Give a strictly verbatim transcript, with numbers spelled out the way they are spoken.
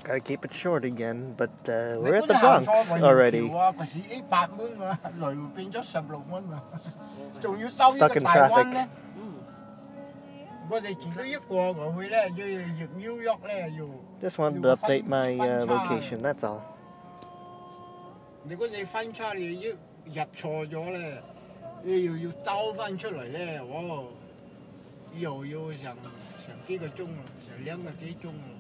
Gotta keep it short again, but uh, we're at the Bronx already. Stuck in traffic. Just wanted to update my uh, location, that's all. 如果你分叉你要入錯咗咧，你又要兜翻出嚟咧，我又要成成幾個鐘啊，成兩個幾鐘啊。